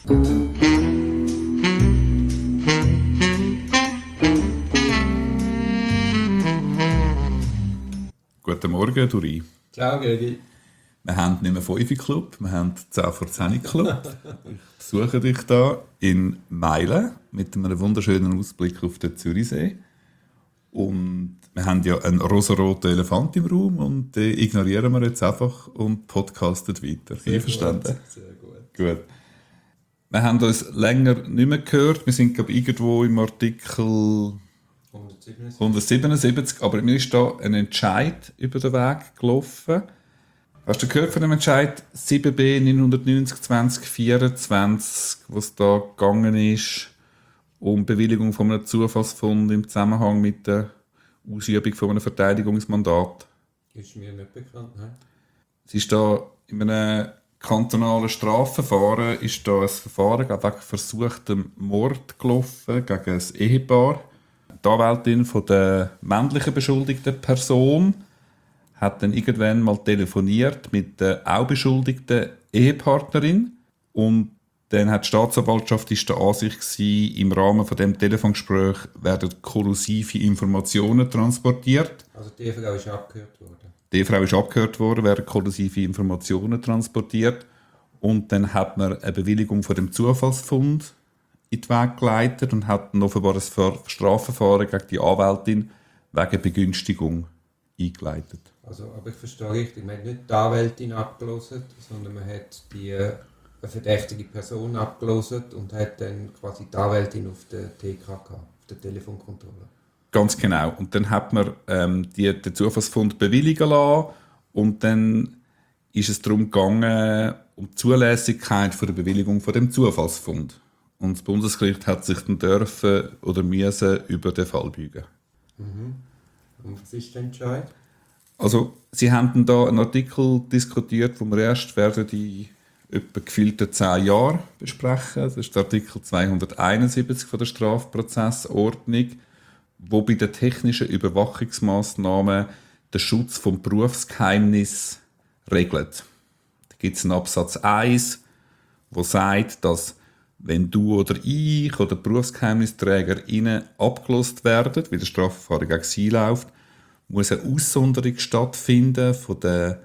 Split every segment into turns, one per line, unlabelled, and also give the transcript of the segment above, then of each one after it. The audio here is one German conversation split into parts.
Guten Morgen, Duri.
Ciao, Gregi.
Wir haben nicht mehr 5 Club, wir haben 10 vor 10 Club. Ich besuche dich hier in Meilen mit einem wunderschönen Ausblick auf den Zürichsee. Und wir haben ja einen rosaroten Elefant im Raum und den ignorieren wir jetzt einfach und podcasten weiter. Einverstanden?
Sehr gut.
Gut. Wir haben uns länger nicht mehr gehört. Wir sind, glaube ich, irgendwo im Artikel 177, aber mir ist da ein Entscheid über den Weg gelaufen. Hast du gehört von dem Entscheid 7b 990-2024, was da gegangen ist, um Bewilligung von einem Zufallsfund im Zusammenhang mit der Ausübung von einem Verteidigungsmandat?
Ist mir nicht bekannt, ne?
Es ist da in einem kantonalen Strafverfahren ist da ein Verfahren wegen versuchtem Mord gelaufen gegen ein Ehepaar. Die Anwältin von der männlichen beschuldigten Person hat dann irgendwann mal telefoniert mit der auch beschuldigten Ehepartnerin und dann hat die Staatsanwaltschaft ist der Ansicht gewesen, im Rahmen von dem Telefongespräch werden korrosive Informationen transportiert.
Also die Frau ist abgehört worden?
Die Frau ist abgehört worden, werden korrosive Informationen transportiert und dann hat man eine Bewilligung von dem Zufallsfund in den Weg geleitet und hat dann offenbar ein Strafverfahren gegen die Anwältin wegen Begünstigung eingeleitet.
Also, aber ich verstehe richtig, man hat nicht die Anwältin abgelöst, sondern man hat eine verdächtige Person abgelöst und hat dann quasi die Anwältin auf der TK gehabt, auf der Telefonkontrolle.
Ganz genau. Und dann hat man den Zufallsfund bewilligen lassen und dann ist es darum gegangen, um die Zulässigkeit von der Bewilligung von dem Zufallsfund. Und das Bundesgericht hat sich dann dürfen oder müssen über den Fall beugen.
Mhm. Und was ist der Entscheid?
Also, sie haben da einen Artikel diskutiert, den wir erst werden in etwa gefühlten 10 Jahren besprechen. Das ist der Artikel 271 von der Strafprozessordnung, wo bei den technischen Überwachungsmaßnahmen den Schutz vom Berufsgeheimnis regelt. Da gibt es einen Absatz 1, der sagt, dass wenn du oder ich oder BerufsgeheimnisträgerInnen abgelost werden, wie das Strafverfahren gegen sie läuft, muss eine Aussonderung stattfinden von den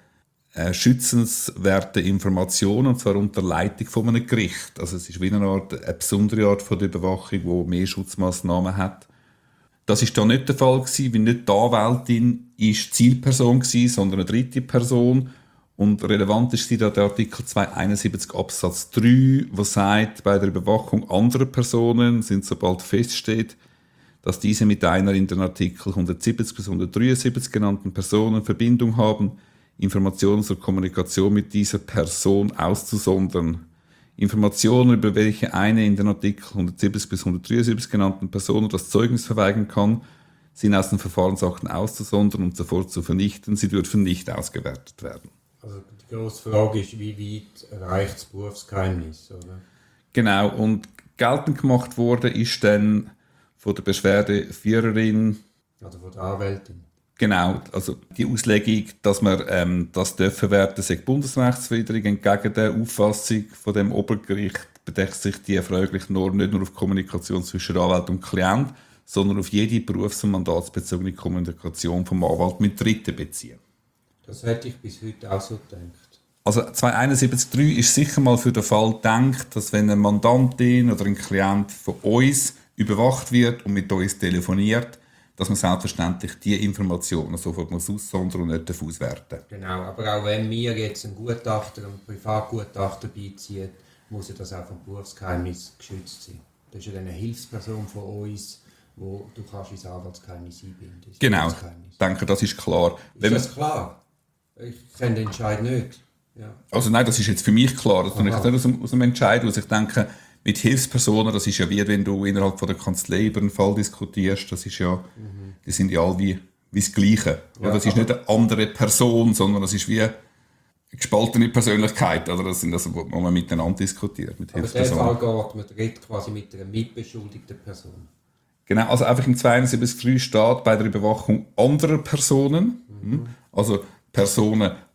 schützenswerten Informationen, und zwar unter Leitung von einem Gericht. Also es ist wie eine besondere Art von der Überwachung, die mehr Schutzmaßnahmen hat. Das war da nicht der Fall gewesen, weil nicht die Anwältin ist Zielperson war, sondern eine dritte Person. Und relevant ist da der Artikel 271 Absatz 3, der sagt, bei der Überwachung anderer Personen sind, sobald feststeht, dass diese mit einer in den Artikel 170 bis 173 genannten Person in Verbindung haben, Informationen zur Kommunikation mit dieser Person auszusondern. Informationen, über welche eine in den Artikel 170 bis 173 genannten Person das Zeugnis verweigern kann, sind aus den Verfahrensakten auszusondern und sofort zu vernichten. Sie dürfen nicht ausgewertet werden.
Also die grosse Frage ist, wie weit reicht das Berufsgeheimnis, oder?
Genau, und geltend gemacht wurde ist dann von der Beschwerdeführerin,
Also von der Anwältin.
genau, also die Auslegung, dass man das dürfen werden, sei bundesrechtswidrig, entgegen der Auffassung von dem Obergericht bedeckt sich die erfreuliche Norm nicht nur auf Kommunikation zwischen Anwalt und Klient, sondern auf jede berufs- und mandatsbezogene Kommunikation vom Anwalt mit Dritten beziehen.
Das hätte ich bis heute auch so gedacht.
Also 271.3 ist sicher mal für den Fall gedacht, dass wenn eine Mandantin oder ein Klient von uns überwacht wird und mit uns telefoniert, dass man selbstverständlich diese Informationen sofort aussondern und nicht auswerten.
Genau, aber auch wenn wir jetzt einen Gutachter, einen Privatgutachter beiziehen, muss ja das auch vom Berufsgeheimnis geschützt sein. Das ist ja eine Hilfsperson von uns, wo du kannst ins Anwaltsgeheimnis einbinden.
Genau, ich denke, das ist klar.
Ist das klar? Ich kenne den Entscheid nicht. Ja.
Also nein, das ist jetzt für mich klar. Das tue ich nicht aus dem Entscheid, was ich denke, mit Hilfspersonen, das ist ja wie wenn du innerhalb von der Kanzlei über einen Fall diskutierst, das ist ja, die sind ja alle wie das Gleiche. Ja, das ist nicht eine andere Person, sondern das ist wie eine gespaltene Persönlichkeit. Oder das sind das, wo man miteinander diskutiert. Mit
aber in dem Fall geht man redet quasi mit einer mitbeschuldigten Person.
Genau, also einfach im 72.3 steht bei der Überwachung anderer Personen, also Personen,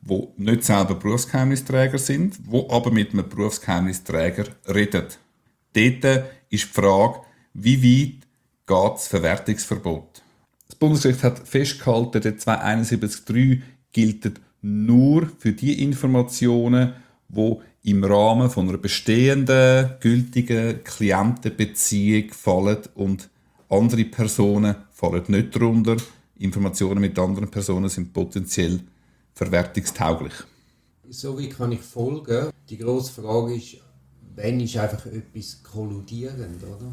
die nicht selber Berufsgeheimnisträger sind, die aber mit einem Berufsgeheimnisträger reden. Dort ist die Frage, wie weit geht das Verwertungsverbot? Das Bundesgericht hat festgehalten, der 271.3 gilt nur für die Informationen, die im Rahmen von einer bestehenden, gültigen Klientenbeziehung fallen und andere Personen fallen nicht darunter. Informationen mit anderen Personen sind potenziell verwertungstauglich.
So wie kann ich folgen? Die grosse Frage ist, wann ist einfach etwas kolludierend, oder?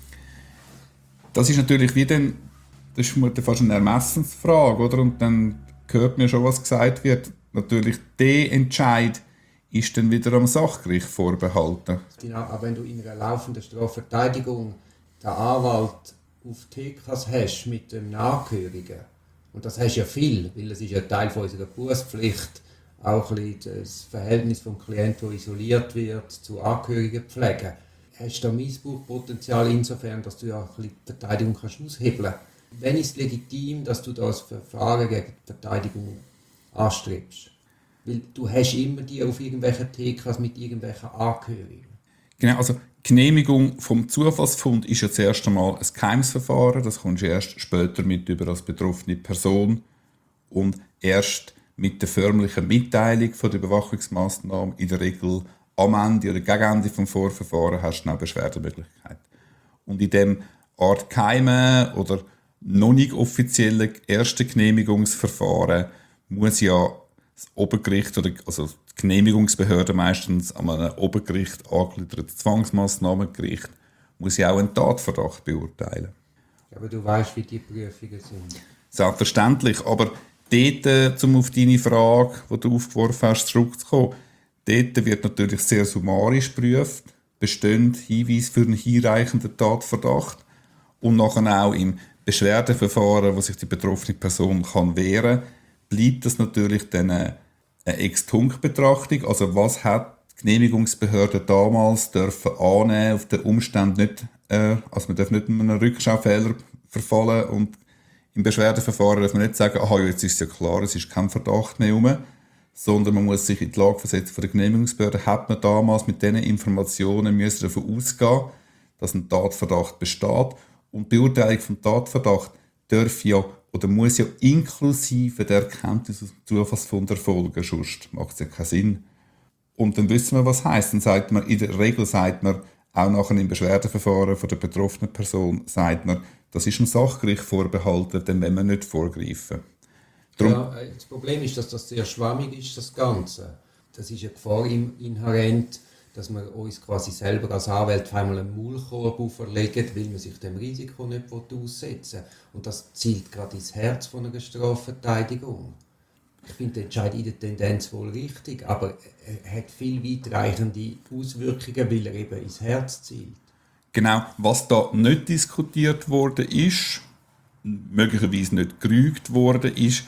Das ist natürlich wie dann, das ist fast eine Ermessensfrage, oder? Und dann hört mir schon, was gesagt wird. Natürlich, der Entscheid ist dann wieder am Sachgericht vorbehalten.
Genau, aber wenn du in einer laufenden Strafverteidigung den Anwalt auf TKs hast mit dem Angehörigen, und das hast ja viel, weil es ist ja Teil von unserer Berufspflicht, auch ein bisschen das Verhältnis vom Klienten, der isoliert wird, zu Angehörigen pflegen. Hast du da Missbrauchspotenzial insofern, dass du ja ein bisschen die Verteidigung kannst aushebeln kannst? Wann ist es legitim, dass du das Verfahren gegen die Verteidigung anstrebst? Weil du hast immer die auf irgendwelchen TKs mit irgendwelchen Angehörigen.
Genau, also die Genehmigung vom Zufallsfund ist ja zuerst einmal ein Geheimnisverfahren. Das kommst du erst später mit über als betroffene Person. Und erst mit der förmlichen Mitteilung von der Überwachungsmaßnahme in der Regel am Ende oder gegen Ende des Vorverfahrens hast du eine Beschwerdemöglichkeit. Und in dem Art geheimen oder noch nicht offiziellen ersten Genehmigungsverfahren muss ja das Obergericht oder also die Genehmigungsbehörde meistens an einem Obergericht angegliedertes Zwangsmaßnahmengericht muss ja auch einen Tatverdacht beurteilen.
Aber du weißt, wie die Prüfungen sind.
Selbstverständlich, aber dort, um auf deine Frage, die du aufgeworfen hast, zurückzukommen, dort wird natürlich sehr summarisch geprüft, bestehen Hinweise für einen hinreichenden Tatverdacht und nachher auch im Beschwerdeverfahren, wo sich die betroffene Person kann wehren kann, bleibt das natürlich dann eine Ex-Tunc-Betrachtung. Also was hat die Genehmigungsbehörde damals dürfen annehmen, auf den Umständen nicht, also man darf nicht in einen Rückschaufehler verfallen und im Beschwerdeverfahren darf man nicht sagen, aha, jetzt ist es ja klar, es ist kein Verdacht mehr rum, sondern man muss sich in die Lage versetzen von der Genehmigungsbehörde, hat man damals mit diesen Informationen müssen davon ausgehen, dass ein Tatverdacht besteht und die Beurteilung vom Tatverdacht darf ja oder muss ja inklusive der Erkenntnis aus dem Zufallsfund erfolgen, sonst macht es ja keinen Sinn. Und dann wissen wir, was heisst. Dann sagt man, in der Regel sagt man, auch nachher im Beschwerdeverfahren von der betroffenen Person, sagt man, das ist dem Sachgericht vorbehalten, dann wollen wir nicht vorgreifen. Darum,
ja, das Problem ist, dass das sehr schwammig ist, das Ganze. Das ist eine Gefahr inhärent, dass wir uns quasi selber als Anwälte einmal einen Maulkorb auferlegen, weil man sich dem Risiko nicht aussetzen will. Und das zielt gerade ins Herz von einer Strafverteidigung. Ich finde den Entscheid in der Tendenz wohl richtig, aber er hat viel weitreichende Auswirkungen, weil er eben ins Herz zielt.
genau, was da nicht diskutiert worden ist, möglicherweise nicht gerügt worden ist,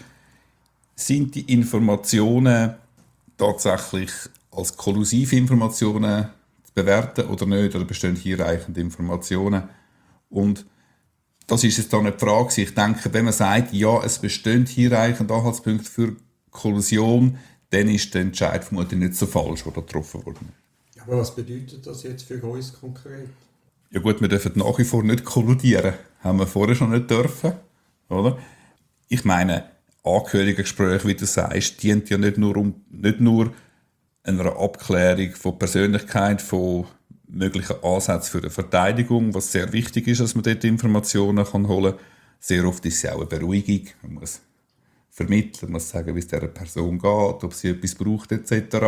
sind die Informationen tatsächlich als kollusive Informationen zu bewerten oder nicht, oder bestehen hinreichende Informationen. Und das ist jetzt dann nicht die Frage. Ich denke, wenn man sagt, ja, es bestehen hinreichende Anhaltspunkte für Kollusion, dann ist der Entscheid vermutlich nicht so falsch, der getroffen wurde.
Aber was bedeutet das jetzt für uns konkret?
Ja gut, wir dürfen nach wie vor nicht kolludieren. Haben wir vorher schon nicht dürfen, oder? Ich meine, Angehörigengespräche, wie du sagst, dient ja nicht nur einer Abklärung von Persönlichkeit, von möglichen Ansätzen für eine Verteidigung, was sehr wichtig ist, dass man dort Informationen holen kann. Sehr oft ist es auch eine Beruhigung. Man muss vermitteln, man muss sagen, wie es dieser Person geht, ob sie etwas braucht etc.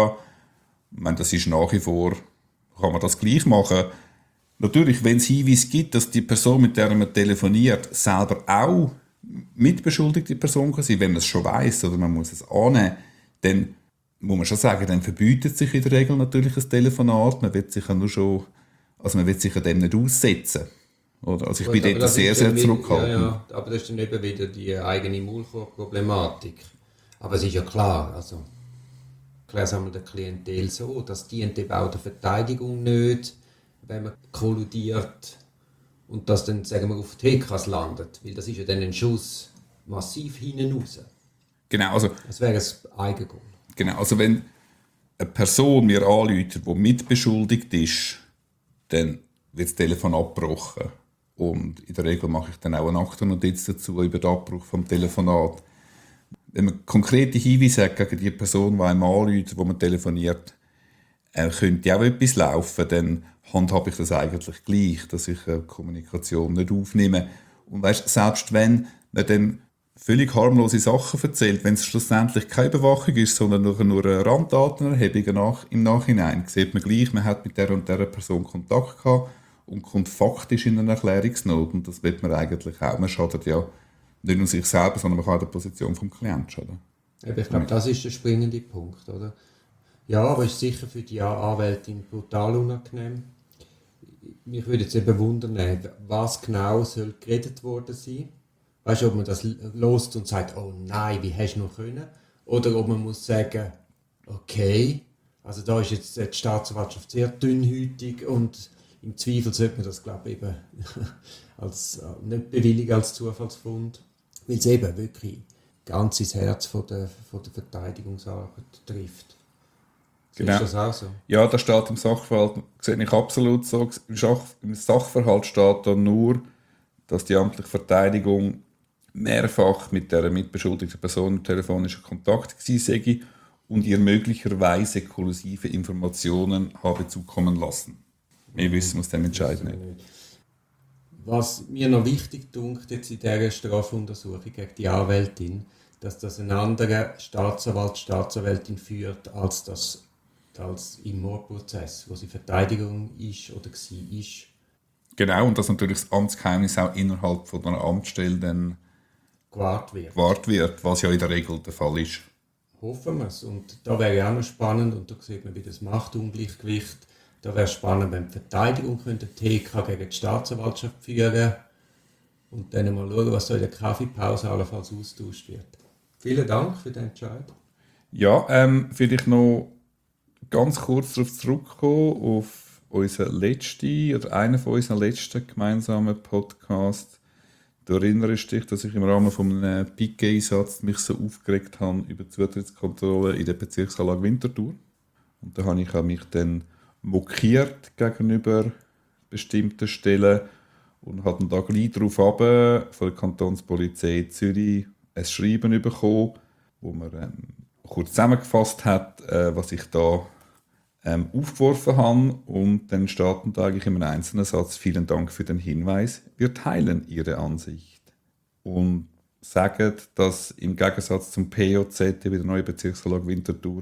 Ich meine, das ist nach wie vor, kann man das gleich machen. Natürlich, wenn es Hinweise gibt, dass die Person, mit der man telefoniert, selber auch mitbeschuldigte Person kann sein, wenn man es schon weiss oder man muss es annehmen, dann muss man schon sagen, dann verbietet sich in der Regel natürlich ein Telefonat. Man wird sich ja nur schon, also man wird sich dem nicht aussetzen. Oder? Also ich bin dort sehr, sehr zurückhaltend.
Ja, aber das ist dann eben wieder die eigene Maulkorb-Problematik. Aber es ist ja klar, also klar sagen wir der Klientel so, das dient eben auch der Verteidigung nicht, wenn man kolludiert und das dann, sagen wir, auf TKs landet, weil das ist ja dann ein Schuss massiv hinten raus.
Genau, also
das wäre ein Eigengoal.
Genau, also wenn eine Person mir anruft, die mitbeschuldigt ist, dann wird das Telefon abgebrochen. Und in der Regel mache ich dann auch eine Aktennotiz dazu über den Abbruch vom Telefonat. Wenn man konkrete Hinweise hat gegen die Person, die einem anruft, wo man telefoniert, könnte auch etwas laufen, dann handhabe ich das eigentlich gleich, dass ich Kommunikation nicht aufnehme. Und weißt, selbst wenn man dann völlig harmlose Sachen erzählt, wenn es schlussendlich keine Überwachung ist, sondern nur eine Randdatenerhebung im Nachhinein, sieht man gleich, man hat mit der und der Person Kontakt gehabt und kommt faktisch in eine Erklärungsnot. Und das will man eigentlich auch. Man schadet ja nicht nur sich selber, sondern man kann auch der Position des Klienten schaden.
Ich glaube, das ist der springende Punkt, oder? Ja, aber es ist sicher für die Anwältin brutal unangenehm. Mich würde jetzt eben wundern, was genau soll geredet worden sein. Weißt du, ob man das lost und sagt, oh nein, wie hast du noch können? Oder ob man muss sagen, okay, also da ist jetzt die Staatsanwaltschaft sehr dünnhütig und im Zweifel sollte man das, glaube ich, eben als, nicht bewilligen als Zufallsfund, weil es eben wirklich ganz ins Herz von der Verteidigungsarbeit trifft.
Genau.
Ist das auch so?
Ja, das steht im Sachverhalt, sehe ich absolut so. Im Sachverhalt steht da nur, dass die amtliche Verteidigung mehrfach mit der mitbeschuldigten Person im telefonischen Kontakt gewesen sei und ihr möglicherweise kollusive Informationen habe zukommen lassen. Wir wissen aus dem Entscheiden nicht.
Was mir noch wichtig dünkt jetzt in dieser Strafuntersuchung gegen die Anwältin, dass das ein anderer Staatsanwältin führt als im Mordprozess, wo sie Verteidigung ist oder war.
Genau, und dass natürlich das Amtsgeheimnis auch innerhalb von einer Amtsstelle dann gewahrt wird, was ja in der Regel der Fall ist.
Hoffen wir es. Und da wäre ja auch noch spannend, und da sieht man wieder das Machtungleichgewicht. Da wäre es spannend, wenn die Verteidigung könnte TK gegen die Staatsanwaltschaft führen und dann mal schauen, was da in der Kaffeepause allenfalls austauscht wird. Vielen Dank für den Entscheid.
Ja, vielleicht noch ganz kurz darauf zurückkommen, auf unseren letzten oder einen von unseren letzten gemeinsamen Podcasts. Du erinnerst dich, dass ich im Rahmen von einem Pike-Einsatz mich so aufgeregt habe über die Zutrittskontrolle in der Bezirksanlage Winterthur. Und da habe ich mich dann mokiert gegenüber bestimmten Stellen und habe dann da gleich darauf von der Kantonspolizei Zürich ein Schreiben bekommen, wo man kurz zusammengefasst hat, was ich da aufgeworfen habe, und dann steht da eigentlich in einem einzelnen Satz: Vielen Dank für den Hinweis, wir teilen Ihre Ansicht. Und sagen, dass im Gegensatz zum POZ, wie der neue Bezirksanlage Winterthur,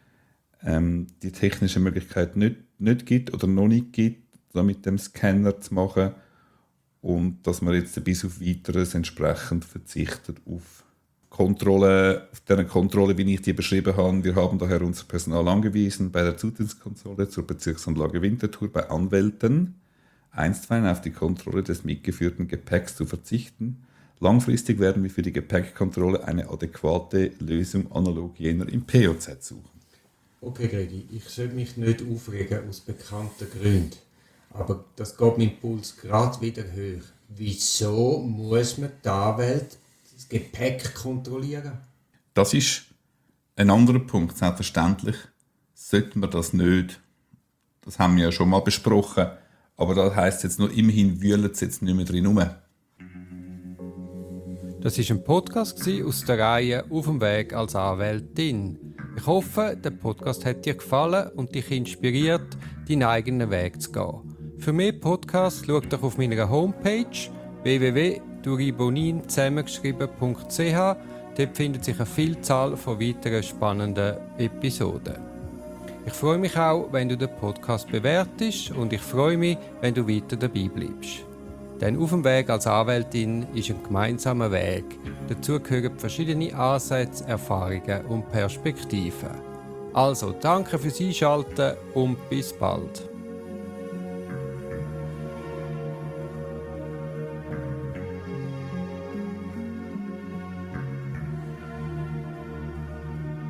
die technische Möglichkeit nicht gibt oder noch nicht gibt, da mit dem Scanner zu machen, und dass man jetzt bis auf Weiteres entsprechend verzichtet auf Kontrolle, auf deren Kontrolle, wie ich die beschrieben habe. Wir haben daher unser Personal angewiesen, bei der Zutrittskontrolle zur Bezirksanlage Winterthur bei Anwälten einstweilen auf die Kontrolle des mitgeführten Gepäcks zu verzichten. Langfristig werden wir für die Gepäckkontrolle eine adäquate Lösung analog jener im POZ suchen.
Okay, Gregi, ich sollte mich nicht aufregen aus bekannten Gründen. Aber das geht mein Puls gerade wieder hoch. Wieso muss man die Anwälte das Gepäck kontrollieren?
Das ist ein anderer Punkt. Selbstverständlich sollte man das nicht. Das haben wir ja schon mal besprochen. Aber das heisst jetzt nur, immerhin wühlen sie jetzt nicht mehr drin rum.
Das war ein Podcast aus der Reihe «Auf dem Weg als Anwältin». Ich hoffe, der Podcast hat dir gefallen und dich inspiriert, deinen eigenen Weg zu gehen. Für mehr Podcasts schau doch auf meiner Homepage www.duribonin zusammengeschrieben.ch. Dort findet sich eine Vielzahl von weiteren spannenden Episoden. Ich freue mich auch, wenn du den Podcast bewertest, und ich freue mich, wenn du weiter dabei bleibst. Denn auf dem Weg als Anwältin ist ein gemeinsamer Weg. Dazu gehören verschiedene Ansätze, Erfahrungen und Perspektiven. Also, danke fürs Einschalten und bis bald.